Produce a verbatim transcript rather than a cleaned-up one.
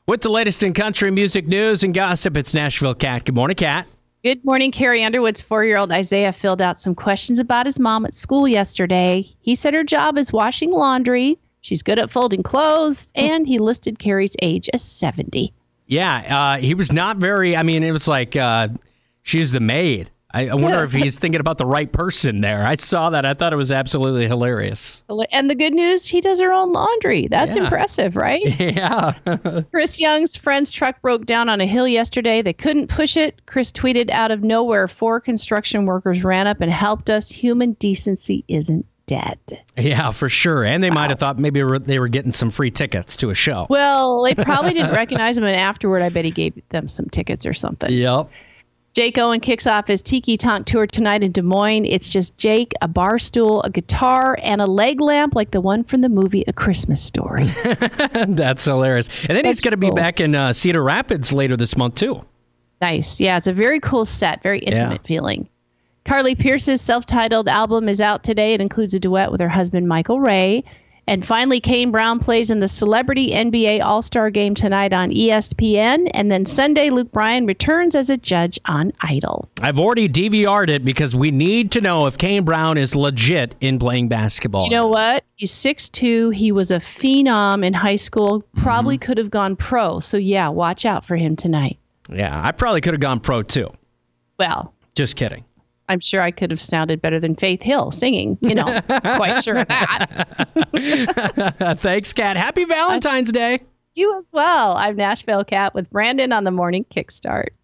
With the latest in country music news and gossip, it's Nashville Cat. Good morning, Cat. Good morning. Carrie Underwood's four-year-old Isaiah filled out some questions about his mom at school yesterday. He said her job is washing laundry. She's good at folding clothes, and he listed Carrie's age as seventy. Yeah, uh, he was not very, I mean, it was like, uh, she's the maid. I, I wonder if he's thinking about the right person there. I saw that. I thought it was absolutely hilarious. And the good news, she does her own laundry. That's yeah. impressive, right? Yeah. Chris Young's friend's truck broke down on a hill yesterday. They couldn't push it. Chris tweeted, out of nowhere, four construction workers ran up and helped us. Human decency isn't dead. Yeah, for sure. And they wow. might have thought maybe they were getting some free tickets to a show. Well, they probably didn't recognize him, and afterward, I bet he gave them some tickets or something. Yep. Jake Owen kicks off his Tiki Tonk tour tonight in Des Moines. It's just Jake, a bar stool, a guitar, and a leg lamp like the one from the movie A Christmas Story. That's hilarious. And then That's he's going to be cool. back in uh, Cedar Rapids later this month, too. Nice. Yeah, it's a very cool set, very intimate yeah. feeling. Carly Pearce's self-titled album is out today. It includes a duet with her husband, Michael Ray. And finally, Kane Brown plays in the Celebrity N B A All-Star Game tonight on E S P N. And then Sunday, Luke Bryan returns as a judge on Idol. I've already D V R'd it because we need to know if Kane Brown is legit in playing basketball. You know what? He's six two. He was a phenom in high school. Probably mm-hmm. could have gone pro. So, yeah, watch out for him tonight. Yeah, I probably could have gone pro, too. Well. Just kidding. I'm sure I could have sounded better than Faith Hill singing. You know, quite sure of that. Thanks, Kat. Happy Valentine's Day. You as well. I'm Nashville Cat with Brandon on the Morning Kickstart.